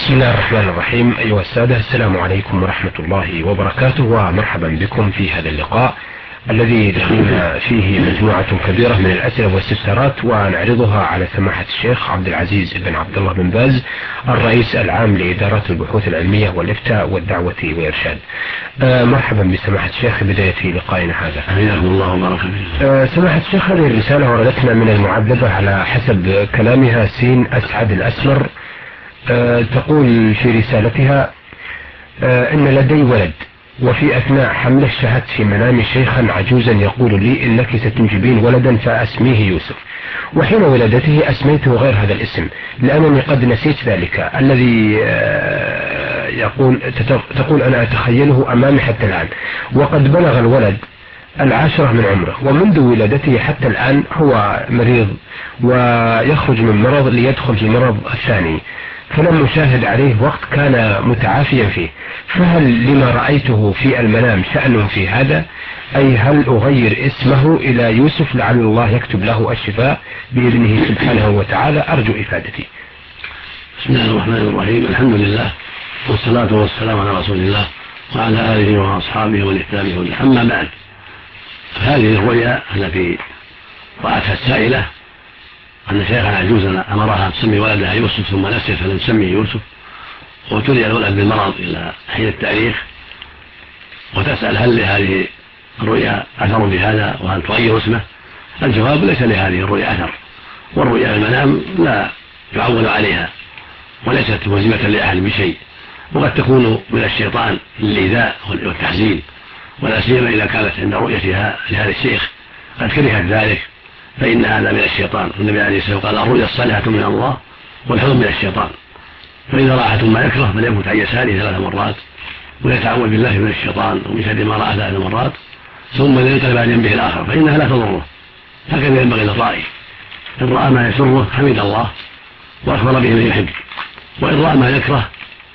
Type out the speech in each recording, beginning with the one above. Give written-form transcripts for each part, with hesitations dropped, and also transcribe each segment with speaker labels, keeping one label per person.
Speaker 1: بسم الله الرحمن الرحيم. أيها السادة، السلام عليكم ورحمة الله وبركاته، ومرحبا بكم في هذا اللقاء الذي دخلنا فيه مجموعة كبيرة من الأسئلة والاستفسارات ونعرضها على سماحة الشيخ عبد العزيز بن عبد الله بن باز، الرئيس العام لإدارة البحوث العلمية والإفتاء والدعوة والإرشاد. مرحبا بسماحة الشيخ بداية لقائنا هذا.
Speaker 2: حياكم الله وبارك فيكم.
Speaker 1: سماحة الشيخ، هذه الرسالة وردتنا من المعذبة على حسب كلامها سين أسعد الأسمر. تقول في رسالتها: إن لدي ولد، وفي أثناء حمله شاهدت في منامي شيخا عجوزا يقول لي إنك ستنجبين ولدا فأسميه يوسف، وحين ولادته أسميته غير هذا الاسم لأنني قد نسيت ذلك الذي تقول أنا أتخيله أمامي حتى الآن، وقد بلغ الولد 10 من عمره، ومنذ ولادته حتى الآن هو مريض ويخرج من مرض ليدخل في مرض الثاني، فلم أشاهد عليه وقت كان متعافيا فيه، فهل لما رأيته في المنام شأن في هذا؟ أي هل أغير اسمه إلى يوسف لعل الله يكتب له الشفاء بإذنه سبحانه وتعالى؟ أرجو إفادتي.
Speaker 2: بسم الله الرحمن الرحيم. الحمد لله والصلاة والسلام على رسول الله وعلى آله وأصحابه ومن اهتدى بهداه. أما بعد، هذه الرؤيا التي رأتها السائلة أن شيخا عجوزا أمرها تسمي ولدها يوسف ثم نسيت فلم تسميه يوسف، وابتلي الولد بالمرض إلى حين التاريخ، وتسأل هل لهذه الرؤيا أثر بهذا وهل تغير اسمه؟ الجواب: ليس لهذه الرؤيا أثر، والرؤيا المنام لا يعول عليها وليست ملزمة لأحد بشيء، وقد تكون من الشيطان للإيذاء والتحزين، ولا سيما إذا كانت عند رؤيتها لهذا الشيخ قد كرهت ذلك، فإن هذا من الشيطان. النبي عليه الصلاة والسلام قال: الرؤيا الصالحة من الله والحلم من الشيطان، فإذا رأى ما يكره فليمت عن يساره 3 مرات ويتعوذ بالله من الشيطان ومن شر ما رأى 3 مرات، ثم ينقلب عن جنبه الآخر فإنها لا تضره. هكذا ينبغي للرائي: إن رأى ما يسره حمد الله وأخبر به من يحب، وإن رأى ما يكره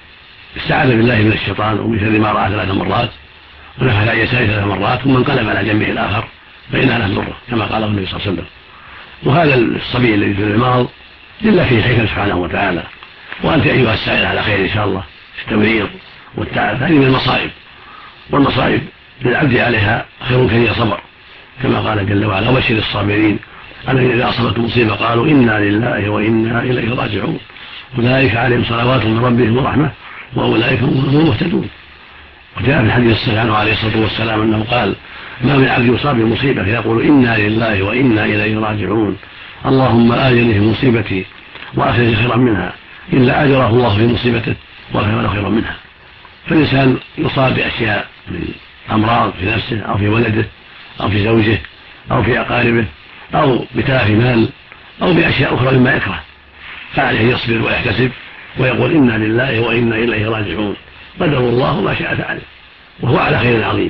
Speaker 2: استعاذ بالله من الشيطان ومن شر ما رأى 3 مرات ونفث عن يساره 3 مرات ثم انقلب على جنبه الآخر فإنها لا تضره، كما قاله النبي صلى الله عليه وسلم. وهذا الصبي الذي في المرض لله فيه حكم سبحانه وتعالى، وأنت أيها السائل على خير إن شاء الله في التمريض والتعب. هذه من المصائب، والمصائب للعبد عليها خير كثير صبر، كما قال جل وعلا: وبشر الصابرين الذين إذا أصابتهم مصيبة قالوا إنا لله وإنا إليه راجعون أولئك عليهم صلوات من ربهم ورحمة وأولئك هم المهتدون. وجاء في الحديث الصحيح عنه عليه الصلاة والسلام أنه قال: ما من عبد يصاب بمصيبة فيقول إنا لله وإنا إليه راجعون اللهم آجرني في مصيبتي وأخرج خيرا منها إلا أجره الله في مصيبته وأخرج خيرا منها. فالإنسان يصاب بأشياء من أمراض في نفسه أو في ولده أو في زوجه أو في أقاربه أو بتلف مال أو بأشياء أخرى مما يكره، فعليه يصبر ويحتسب ويقول إنا لله وإنا إليه راجعون، قدر الله ما شاء فعل، وهو على خير عظيم.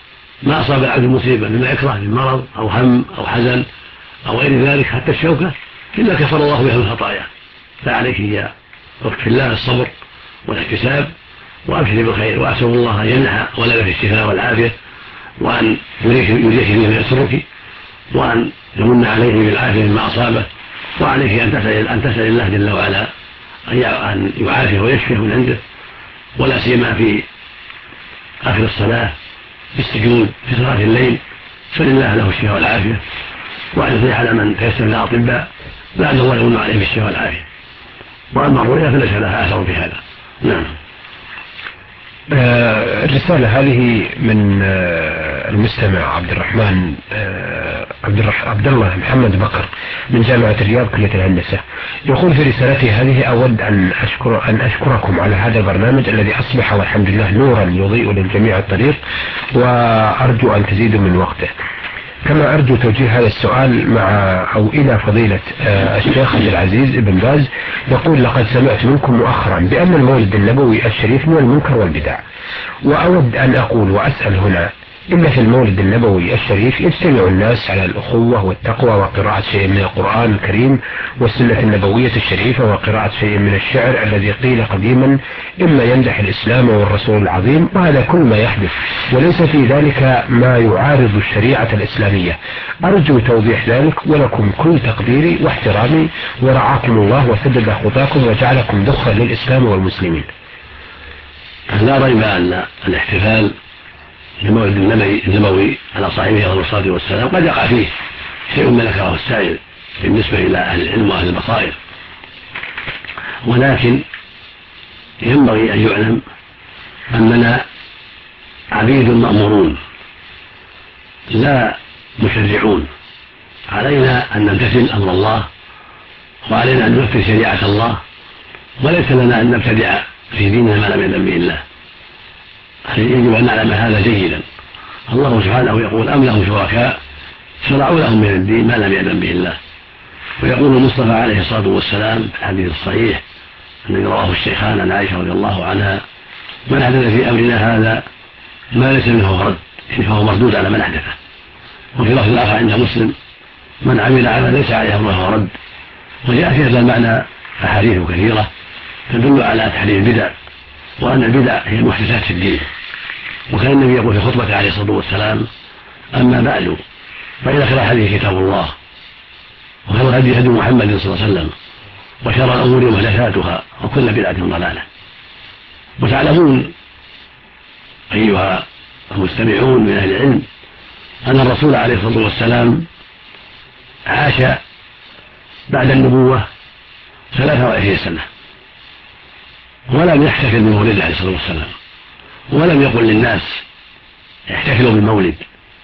Speaker 2: ما أصاب العبد مصيبة مما يكره من مرض أو هم أو حزن أو غير ذلك حتى الشوكة إلا كفر الله بها من خطاياه. فعليك يا أخت في الله الصبر والاحتساب وأبشري بالخير، وأسأل الله أن يمنح ولدك الشفاء والعافية، وأن يريك فيما يسرك، وأن يمن عليه بالعافية مما أصابه. وعليك أن تسأل الله جل وعلا أن يعافيه ويشفيه من عنده، ولا سيما في آخر الصلاة في السجود في صلاة الليل، فلله له الشفاء والعافية، وأن يصلح على من تيسر من الأطباء لعل الله يمن عليه بالشفاء والعافية. وأما الرؤيا فليس لها أثر في هذا. نعم.
Speaker 1: الرسالة هذه من المستمع عبد الله محمد بكر من جامعة الرياض كلية الهندسة. يقول في رسالته هذه: أود أن أشكركم على هذا البرنامج الذي أصبح والحمد لله نورا يضيء للجميع الطريق، وأرجو أن تزيدوا من وقته. كما أرجو توجيه هذا السؤال إلى فضيلة الشيخ عبد العزيز بن باز. يقول: لقد سمعت منكم مؤخرا بأن المولد النبوي الشريف من المنكر والبدع، وأود أن أقول وأسأل هنا: إن في المولد النبوي الشريف يجتمع الناس على الأخوة والتقوى وقراءة شيء من القرآن الكريم والسنة النبوية الشريفة وقراءة شيء من الشعر الذي قيل قديما إما يمدح الإسلام والرسول العظيم، وهذا كل ما يحدث وليس في ذلك ما يعارض الشريعة الإسلامية. أرجو توضيح ذلك، ولكم كل تقديري واحترامي، ورعاكم الله وسدد خطاكم وجعلكم ذخرا للإسلام والمسلمين.
Speaker 2: لا ريب أن الاحتفال بمولد النبوي على صاحبه عليه الصلاة والسلام قد يقع فيه شيء من نكره السائل بالنسبة إلى أهل العلم وأهل البصائر، ولكن ينبغي أن يعلم أننا عبيد مأمورون لا مشرعون، علينا أن نمتثل أمر الله وعلينا أن ننفذ شريعة الله، وليس لنا أن نبتدع في ديننا ما لم يأذن به الله. يجب أن نعلم هذا جيدا. الله سبحانه يقول: أم لهم شركاء شرعوا لهم من الدين ما لم يأذن به الله. ويقول المصطفى عليه الصلاة والسلام في الحديث الصحيح الذي رواه الشيخان عن عائشة رضي الله عنها: من أحدث في أمرنا هذا ما ليس منه فرد، يعني فهو مردود على من أحدثه. وفي لفظ الآخر عند مسلم: من عمل عملا ليس عليه أمرنا فهو رد. وجاء في هذا المعنى أحاديث كثيرة تدل على تحريم البدع، وأن البدع هي المحدثات في الدين. وكان النبي يقول في خطبته عليه الصلاة والسلام: أما بعد فإن خير الحديث كتاب الله، وخير الهدي هدي محمد صلى الله عليه وسلم، وشر الأمور محدثاتها، وكل بدعة ضلالة. وتعلمون أيها المستمعون من أهل العلم أن الرسول عليه الصلاة والسلام عاش بعد النبوة 23 سنة، ولم يحتفل بمولده عليه الصلاة والسلام، ولم يقل للناس احتفلوا بالمولد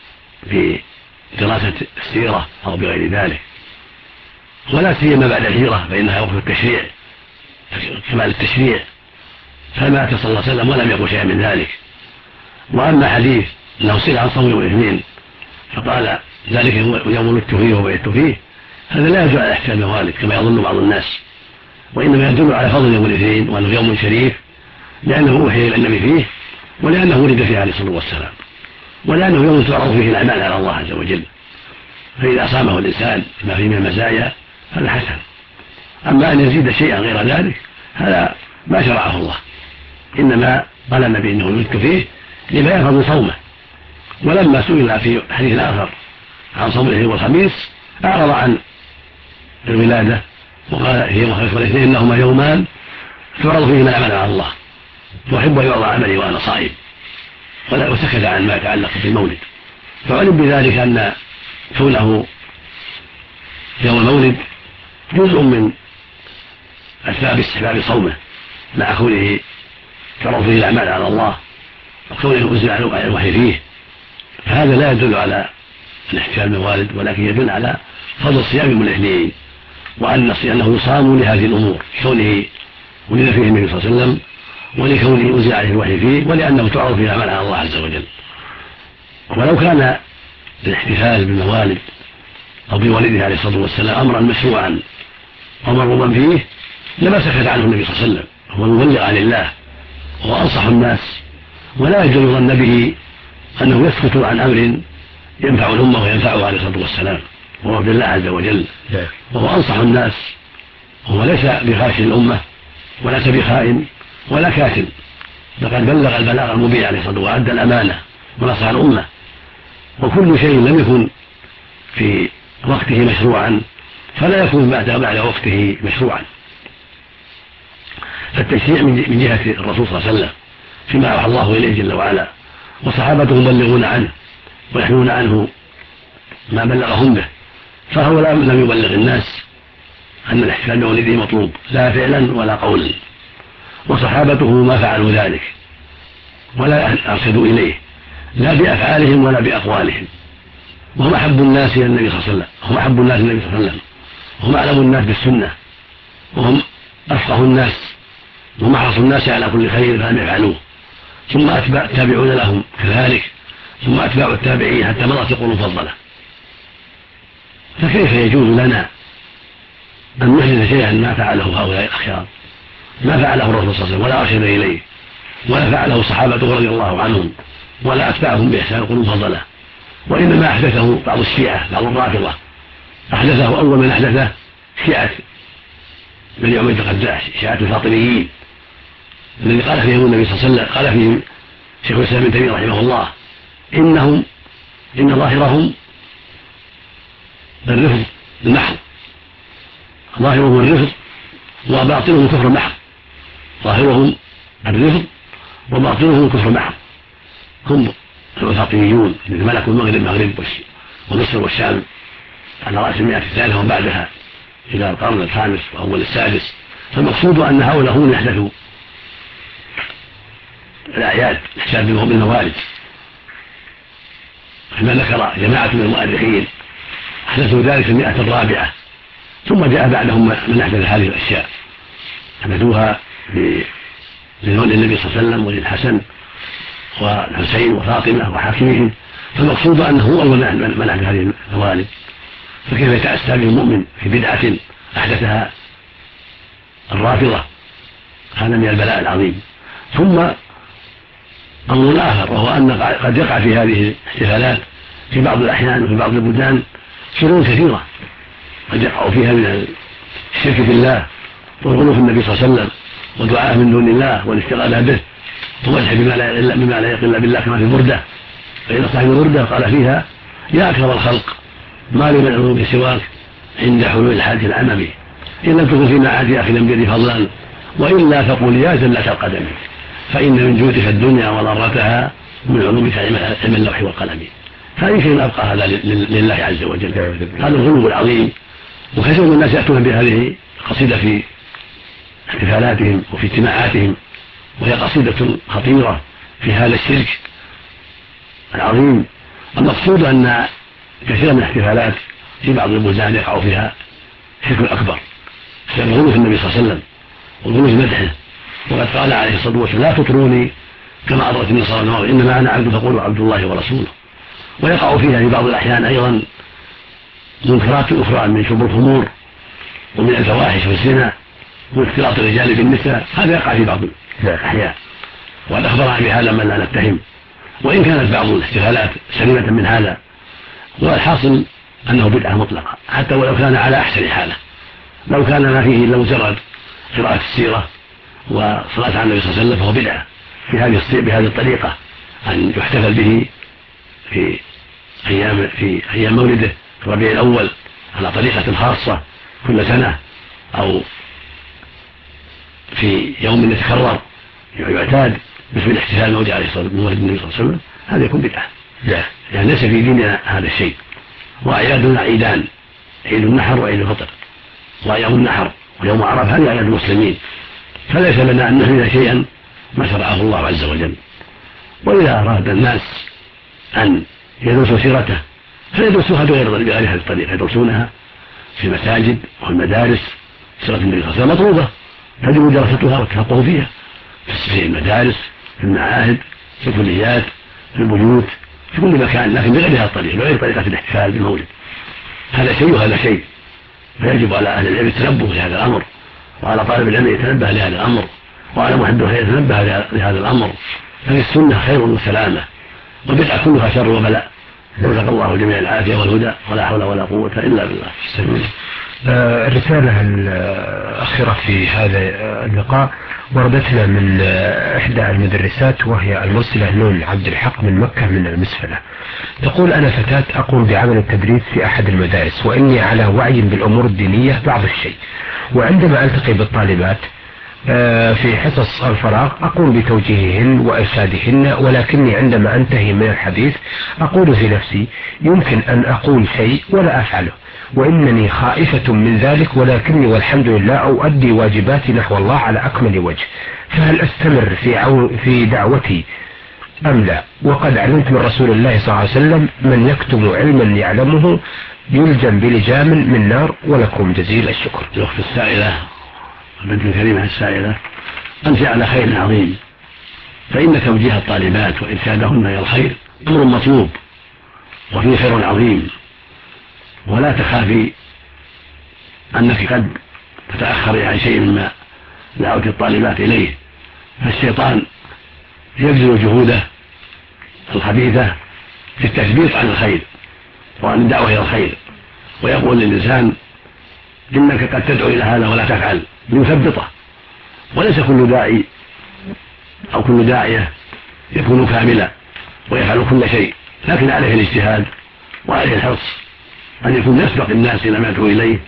Speaker 2: بدراسة السيرة أو بغير ذلك، ولا سيما بعد الهجرة فإنها وقت التشريع كمال التشريع، فمات صلى الله عليه وسلم ولم يقل شيئا من ذلك. وأما حديث أنه سئل عن صوم يوم الاثنين فقال ذلك يوم ولدت فيه وبيت فيه، هذا لا يدل على احتفال بالموالد كما يظن بعض الناس، وإنما يدل على فضل يوم الاثنين وأنه يوم شريف لأنه أوحي إلى النبي فيه، ولأنه ولد فيه عليه الصلاة والسلام، ولأنه يوم تعرض فيه الأعمال على الله عز وجل، فإذا صامه الإنسان ما فيه من المزايا هذا حسن. أما أن يزيد شيئا غير ذلك هذا ما شرعه الله، إنما قال النبي إنه ولدت فيه لما يفضل صومه. ولما سئل في حديث آخر عن صوم الاثنين والخميس أعرض عن الولادة وقال هي الخميس والاثنين إنهما يومان تعرض فيهما العمل على الله، وأحب أن يعرض عملي وأنا صائم، وسكت عن ما يتعلق بالمولد. فعلم بذلك أن كونه يوم المولد جزء من أسباب استحباب صومه مع كونه تعرض فيه الأعمال على الله وكونه أنزل على الوحي فيه، فهذا لا يدل على الاحتفال بالوالد، ولكن يدل على فضل صيام يوم الاثنين، وأنه يصام لهذه الأمور، كونه ولد فيه النبي صلى الله عليه وسلم، ولكونه أنزل عليه الوحي فيه، ولأنه تعرض فيه الأعمال على الله عز وجل. ولو كان الاحتفال بالموالد أو بولده عليه الصلاة والسلام أمرا مشروعا أو مرغوبا فيه لما سكت عنه النبي صلى الله عليه وسلم، هو المبلغ عن الله وأنصح الناس، ولا يجوز يظن به أنه يسكت عن أمر ينفع الأمة وينفعه عليه الصلاة والسلام، وهو عبد الله عز وجل، وهو أنصح الناس، وهو ليس بخاش الأمة ولا بخائن ولا كاتم، لقد بلغ البلاغ المبين عليه الصلاة والسلام وأدى الأمانة ونصح الأمة. وكل شيء لم يكن في وقته مشروعا فلا يكون بعد وقته مشروعا. فالتشريع من جهة الرسول صلى الله عليه وسلم فيما أوحى الله إليه جل وعلا، وصحابته يبلغون عنه ويحملون عنه ما بلغهم به، فهو لم يبلغ الناس أن الاحتفال بمولده مطلوب لا فعلا ولا قولا، وصحابته ما فعلوا ذلك ولا أرشدوا إليه لا بأفعالهم ولا بأقوالهم، وهم أحب الناس إلى النبي صلى الله عليه وسلم، هم أحب الناس النبي صلى الله عليه وسلم، وهم أعلم الناس بالسنة، وهم أفقه الناس، وهم أحرص الناس على كل خير فلم يفعلوه، ثم أتباع التابعون لهم كذلك، ثم أتباع التابعين حتى مضت القرون المفضلة. فكيف يجوز لنا أن نحدث شيئا ما فعله هؤلاء الأخيار، ما فعله الرسول صلى الله عليه وسلم ولا أرشد إليه، ولا فعله صحابته رضي الله عنهم ولا أتباعهم بإحسان القلوب فضلا، وإنما أحدثه بعض الشيعة، بعض الرافضة، أحدثه أول من أحدثه شيعة بني أمية القذاع، شيعة الفاطميين الذي قال فيهم النبي صلى الله عليه وسلم، قال فيهم شيخ الإسلام ابن تيمية رحمه الله: إن ظاهرهم الرفض المحض، ظاهرهم الرفض وباطنهم كفر محض، ظاهرهم الرفض وباطنهم كفر محض. هم الفاطميون الذين ملكوا المغرب ومصر والشام على رأس المئة الثالثة وبعدها إلى القرن الخامس وأول السادس. فالمقصود أن هؤلاء هم يحدثوا الأعياد، احتفال بالموالد، كما ذكر جماعة من المؤرخين أحدثوا ذلك في المئة الرابعة، ثم جاء بعدهم من أحدث هذه الأشياء، أحدثوها لنولد النبي صلى الله عليه وسلم وللحسن والحسين وفاطمة وحاكمهم. فالمقصود أنه هو أول من أحدث هذه الموالد، فكيف يتأسى به المؤمن في بدعة أحدثها الرافضة؟ هذا من البلاء العظيم. ثم أمر آخر، وهو أن قد يقع في هذه الاحتفالات في بعض الأحيان وفي بعض البلدان شرور كثيرة، قد يقع فيها من الشرك بالله والغلو في النبي صلى الله عليه وسلم ودعاء من دون الله والاشتغال به ومدح بما لا يقل الا بالله، كما في البردة، فإن صاحب البردة قال فيها: يا أكرم الخلق ما لي من علوم سواك عند حلول الحادث العممي، إن لم تكن في معادي أخي لم بيدي فضلا، وإلا فقل يا زلة القدم، فإن من جودك الدنيا وضرتها ومن علومك علم اللوح والقلم. فأي شيء أبقى هذا لله عز وجل؟ هذا الغلو العظيم. وكثير من الناس يأتون بهذه القصيدة في احتفالاتهم وفي اجتماعاتهم، وهي قصيدة خطيرة في هذا الشرك العظيم. المقصود أن كثير من الاحتفالات في بعض البلدان يقع فيها شرك أكبر بسبب الغلو في النبي صلى الله عليه وسلم والغلو في مدحه، وقد قال عليه الصلاة والسلام: لا تطروني كما أطرت النصارى النوار، إنما أنا عبد فقولوا عبد الله ورسوله. ويقع فيها في بعض الأحيان أيضا منكرات أخرى من شرب الخمور ومن الفواحش والزنا واختلاط الرجال بالنساء، هذا يقع في بعض الأحيان، وقد أخبرنا بهذا من لا نتهم، وإن كانت بعض الاحتفالات سليمة من هذا. والحاصل أنه بدعة مطلقة، حتى ولو كان على أحسن حالة، لو كان ما فيه إلا مجرد قراءة السيرة وصلاة على النبي صلى الله عليه وسلم فهو بدعة بهذه الطريقة، أن يحتفل به في أيام مولده في الربيع الأول على طريقة خاصة كل سنة، أو في يوم يتكرر يعتاد مثل الاحتفال بمولد النبي صلى الله عليه وسلم، هذا يكون بدعة، يعني ليس في ديننا هذا الشيء. وأعيادنا عيدان: عيد النحر وعيد الفطر، وأيام النحر ويوم عرفة هذه أعياد المسلمين، فليس لنا أن نحمل شيئا ما شرعه الله عز وجل. وإذا أراد الناس أن يدرسوا سيرته فيدرسوها بغير هذه الطريقة، يدرسونها في المساجد والمدارس. سيرة النبي صلى الله عليه وسلم مطلوبة، تجب دراستها والتفقه فيها في المدارس، في المعاهد، في الكليات، في البيوت، في كل مكان، لكن بغير هذه الطريقة، بغير طريقة الاحتفال بالمولد. هذا شيء وهذا شيء، فيجب على أهل العلم التنبه لهذا الأمر، وعلى طالب العلم يتنبه لهذا الأمر، وعلى محب الخير يتنبه لهذا الأمر. ففي السنة خير وسلامة، والبدعة كلها شر وبلاء. رزق الله جميع العافية والهدى، ولا حول ولا قوة إلا بالله.
Speaker 1: الرسالة الأخيرة في هذا اللقاء وردتنا من إحدى المدرسات، وهي المرسلة نون عبد الحق من مكة من المسفلة. تقول: أنا فتاة أقوم بعمل التدريس في أحد المدارس، وإني على وعي بالأمور الدينية بعض الشيء، وعندما ألتقي بالطالبات في حصص الفراغ أقوم بتوجيههن وإرشادهن، ولكني عندما أنتهي من الحديث أقول في نفسي: يمكن أن أقول شيء ولا أفعله، وإنني خائفة من ذلك، ولكني والحمد لله أؤدي واجباتي نحو الله على أكمل وجه. فهل أستمر في دعوتي أم لا؟ وقد علمت من رسول الله صلى الله عليه وسلم: من يكتم علما يعلمه يلجم بلجام من نار. ولكم جزيل الشكر.
Speaker 2: الأخت السائلة البنت الكريمة السائلة، أنت على خير عظيم، فإن توجيه الطالبات وإرشادهن إلى الخير أمر مطلوب وفيه خير عظيم، ولا تخافي أنك قد تتأخري عن شيء مما دعوت الطالبات إليه، فالشيطان يبذل جهوده الخبيثة في التثبيط عن الخير وعن الدعوة إلى الخير، ويقول للإنسان إنك قد تدعو إلى هذا ولا تفعل ليثبطه. وليس كل داعي أو كل داعية يكون كاملا ويفعل كل شيء، لكن عليه الاجتهاد وعليه الحرص أن يكون يسبق الناس إلى ما يدعو إليه،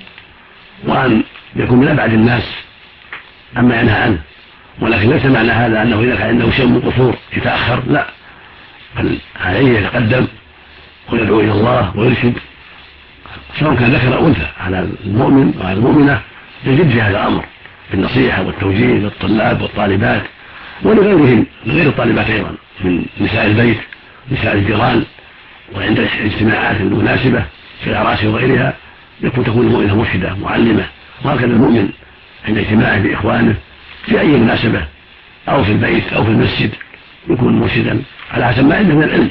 Speaker 2: وأن يكون من أبعد الناس أما ينهى عنه. ولكن ليس معنى هذا أنه إذا كان عنده شيء من قصور يتأخر، لا، بل عليه يتقدم ويدعو إلى الله ويرشد، سواء كان ذكر أو أنثى، على المؤمن وعلى المؤمنة يجد في هذا الأمر بالنصيحة والتوجيه للطلاب والطالبات ولغيرهم، لغير الطالبات أيضا من نساء البيت، نساء الجيران، وعند الاجتماعات المناسبة في الأعراس وغيرها تكون المؤمنة مرشدة معلمة. وهكذا المؤمن عند اجتماعه بإخوانه في أي مناسبة أو في البيت أو في المسجد يكون مرشدا على حسب ما عنده من العلم،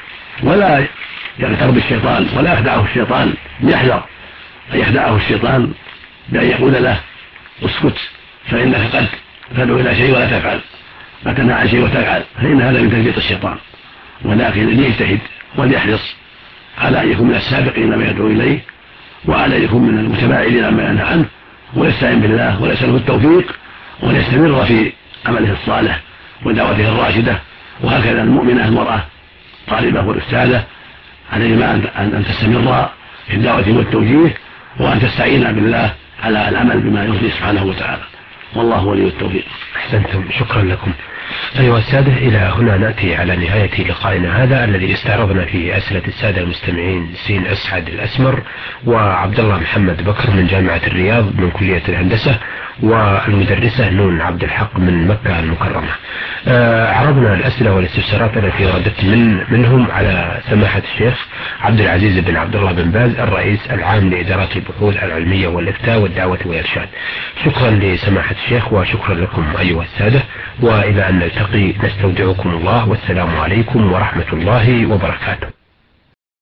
Speaker 2: ولا يغتر بالشيطان ولا يخدعه الشيطان. يحذر أن يخدعه الشيطان بأن يقول له اسكت فإنك قد تدعو إلى شيء ولا تفعل، وتنهى عن شيء وتفعل، فإن هذا من تثبيط الشيطان. ولكن ليجتهد وليحرص على أن يكون من السابقين لما يدعو إليه، وعلى أن يكون من المتباعدين عما ينهى عنه، ويستعين بالله ويسأله التوفيق ويستمر في عمله الصالح ودعوته الراشدة. وهكذا المؤمنة المرأة طالبة والأستاذة عليهما أن تستمر في الدعوة والتوجيه، وأن تستعين بالله على العمل بما يرضي سبحانه وتعالى، والله ولي التوفيق.
Speaker 1: أحسنتم، شكرا لكم. أيها السادة، إلى هنا نأتي على نهاية لقائنا هذا الذي استعرضنا فيه أسئلة السادة المستمعين سين أسعد الأسمر وعبد الله محمد بكر من جامعة الرياض من كلية الهندسة، والمدرسة نون عبد الحق من مكة المكرمة. عرضنا الأسئلة والاستفسارات التي وردت منهم على سماحة الشيخ عبد العزيز بن عبد الله بن باز الرئيس العام لإدارات البحوث العلمية والإفتاء والدعوة والإرشاد. شكرا لسماحة الشيخ وشكرا لكم أيها السادة، وإلى أن نلتقي نستودعكم الله، والسلام عليكم ورحمة الله وبركاته.